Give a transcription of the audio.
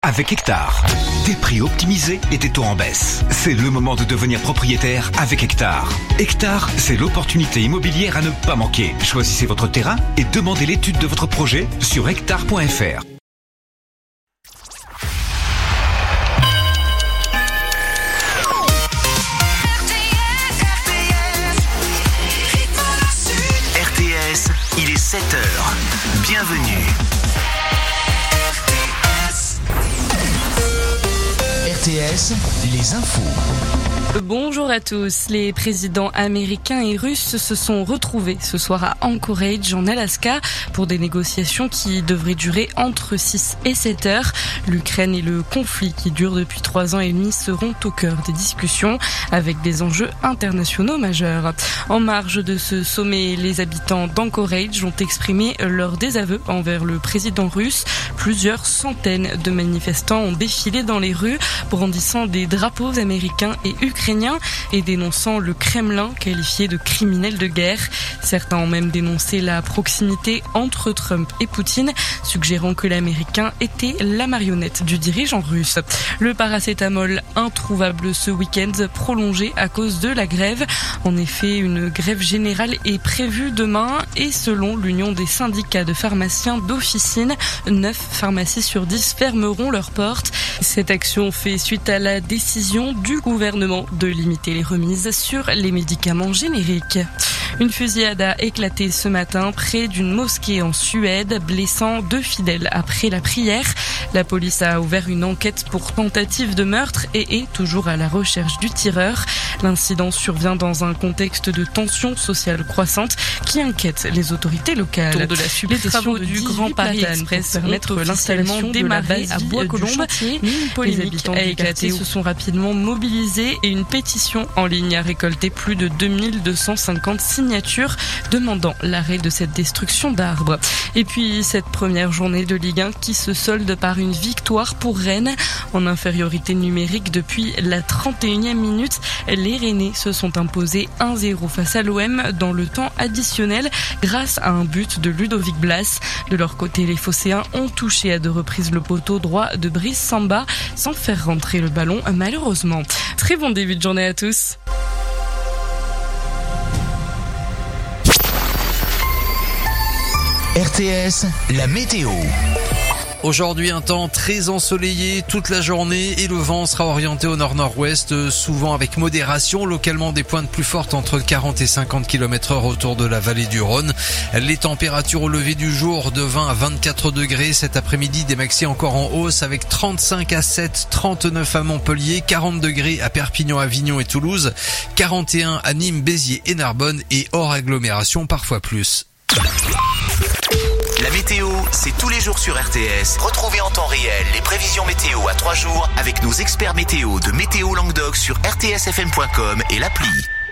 avec Hectare. Des prix optimisés et des taux en baisse. C'est le moment de devenir propriétaire avec Hectare. Hectare, c'est l'opportunité immobilière à ne pas manquer. Choisissez votre terrain et demandez l'étude de votre projet sur hectare.fr. Il est 7h. Bienvenue. RTS, les infos. Bonjour à tous. Les présidents américains et russes se sont retrouvés ce soir à Anchorage en Alaska pour des négociations qui devraient durer entre 6 et 7 heures. L'Ukraine et le conflit qui dure depuis 3 ans et demi seront au cœur des discussions avec des enjeux internationaux majeurs. En marge de ce sommet, les habitants d'Anchorage ont exprimé leur désaveu envers le président russe. Plusieurs centaines de manifestants ont défilé dans les rues brandissant des drapeaux américains et ukrainiens et dénonçant le Kremlin qualifié de criminel de guerre. Certains ont même dénoncé la proximité entre Trump et Poutine, suggérant que l'Américain était la marionnette du dirigeant russe. Le paracétamol introuvable ce week-end, prolongé à cause de la grève. En effet, une grève générale est prévue demain et selon l'Union des syndicats de pharmaciens d'officine, 9 pharmacies sur 10 fermeront leurs portes. Cette action fait suite à la décision du gouvernement de limiter les remises sur les médicaments génériques. Une fusillade a éclaté ce matin près d'une mosquée en Suède, blessant 2 fidèles après la prière. La police a ouvert une enquête pour tentative de meurtre et est toujours à la recherche du tireur. L'incident survient dans un contexte de tension sociale croissante qui inquiète les autorités locales. De la suppression du Grand Paris Express permettre l'installation de la base à Bois-Colombes. Une polémique a éclaté, se sont rapidement mobilisés et une pétition en ligne a récolté plus de 2250 signatures demandant l'arrêt de cette destruction d'arbres. Et puis cette première journée de Ligue 1 qui se solde par une victoire pour Rennes en infériorité numérique depuis la 31e minute. Les Rennais se sont imposés 1-0 face à l'OM dans le temps additionnel grâce à un but de Ludovic Blas. De leur côté, les Phocéens ont touché à 2 reprises le poteau droit de Brice Samba sans faire rentrer le ballon malheureusement. Très bon début de journée à tous. RTS, la météo. Aujourd'hui, un temps très ensoleillé toute la journée et le vent sera orienté au nord-nord-ouest, souvent avec modération, localement des pointes plus fortes entre 40 et 50 km/h autour de la vallée du Rhône. Les températures au lever du jour de 20 à 24 degrés cet après-midi, des maxi encore en hausse avec 35 à 7, 39 à Montpellier, 40 degrés à Perpignan, Avignon et Toulouse, 41 à Nîmes, Béziers et Narbonne et hors agglomération parfois plus. La météo, c'est tous les jours sur RTS. Retrouvez en temps réel les prévisions météo à 3 jours avec nos experts météo de Météo Languedoc sur rtsfm.com et l'appli.